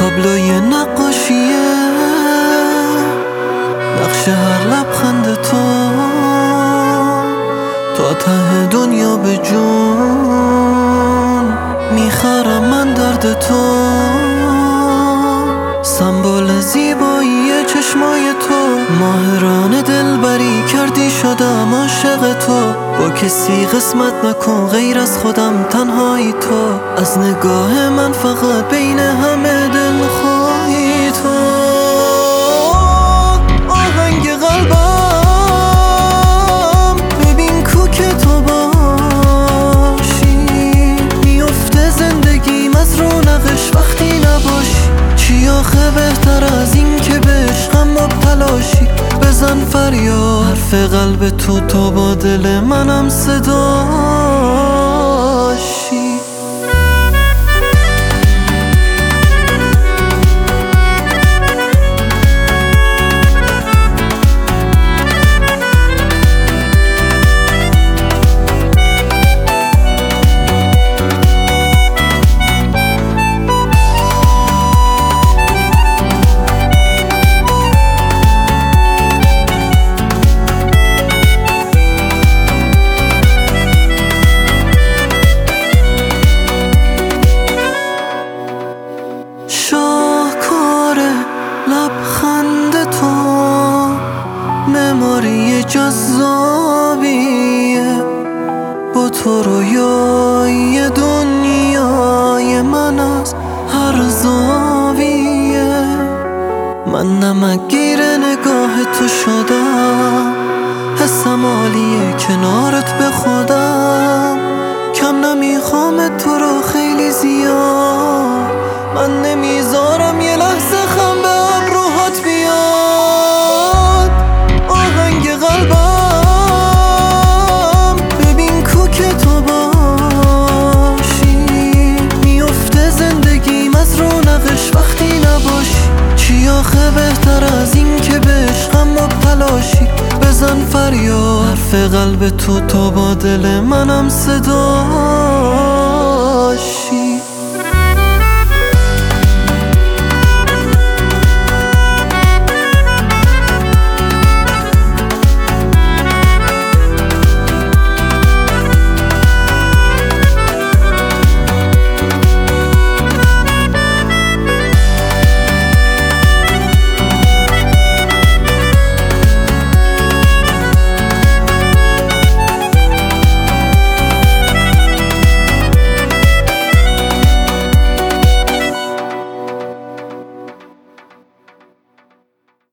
تابلوی نقاشیه، نقش هر لبخند تا ته دنیا به جون میخرم من درد تو. سمبل زیبایی چشمای تو، ماهرانه دلبری کردی شدم عاشق تو. با کسی قسمت نکن غیر از خودم، تنهایی تو. از نگاه من فقط بین همه دل خواهی تو. آهنگ قلبم ببین کو که تو باشی، میفته زندگیم از رونقش وقتی نباشی. چی آخه بهتر از این که به عشقم مبتلاشی؟ بزن فریاد، حرف قلب تو با دل منم صداشی. لبخند تو مموری جذابیه، با تو رویای دنیای من از هر زاویه. من نمکگیر نگاه تو شدم، حسم عالیه کنارت به خودم. کم نمیخوام تو رو خیلی زیاد، من نمیذارم یه لحظه خم به ابروهات بیاد. آهنگ قلبم ببین کو که تو باشی، میفته زندگیم از رونقش وقتی نباشی. چی آخه بهتر از این که به عشقم مبتلاشی؟ بزن فریاد، حرف قلب تو با دل منم صدا.